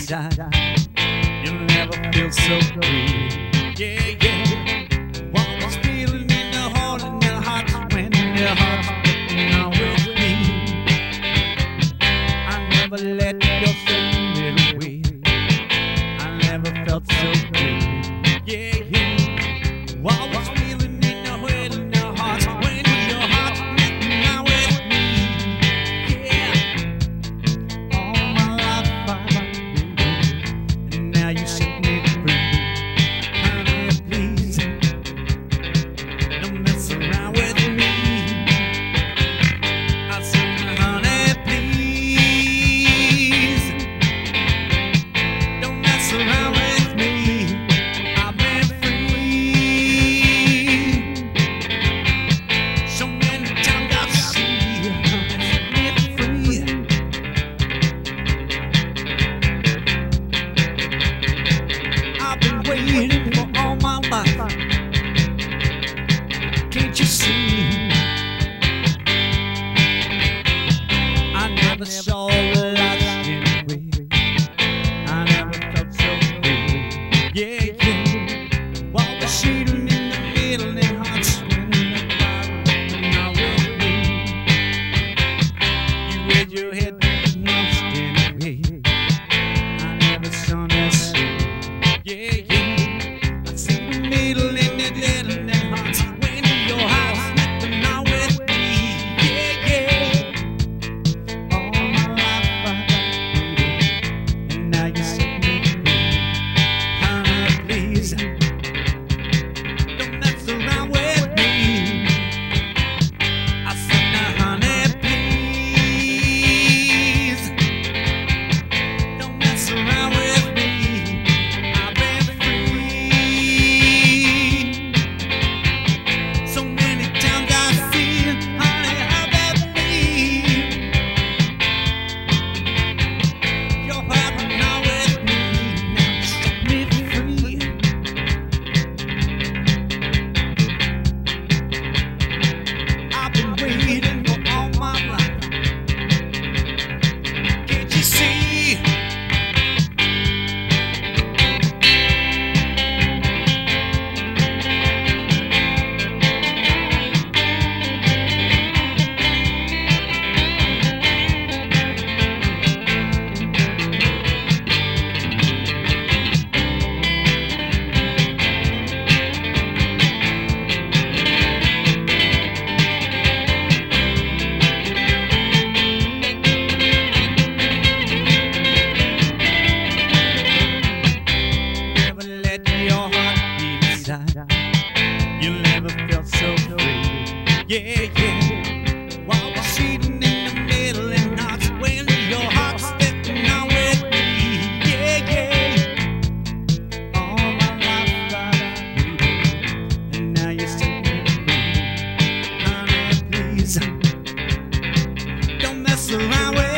inside. You'll never feel so free. Yeah, yeah. Always feeling in the heart and the heart when your heart's not with me. I never let yourself get away. I never felt so free. Yeah, yeah. Always feeling in the heart and the heart when your heart's not with me. Yeah. All my life I waited, and now you set me free. Honey, please, don't mess around with me. I said, honey, please, don't mess around with me. I've been free. So many times I see you set me free. I've been waiting for all my life. Can't you see? I never saw the light anyway. I never felt so free. Yeah, yeah. While we're shooting in the middle and hot swimming not with me. You raise your head and stand away. I never saw that sea. Yeah, yeah. I see the middle and the little and hot when your house not with me. Yeah, yeah. All my life I waited, and now you set me free. Honey, please, don't mess around with me. I said, now, honey, please, don't mess around with me. I've been free. So many times I feel, honey, how that feels. You're having now with me. Now set me free. I've been waiting for all my life. Can't you see? Never let your heart beat inside. You never felt so free. Yeah, yeah. While we're sitting in the middle and not when your heart's stepping out with me. Yeah, yeah. All my life I waited, and now you set me free. Honey, please, don't mess around with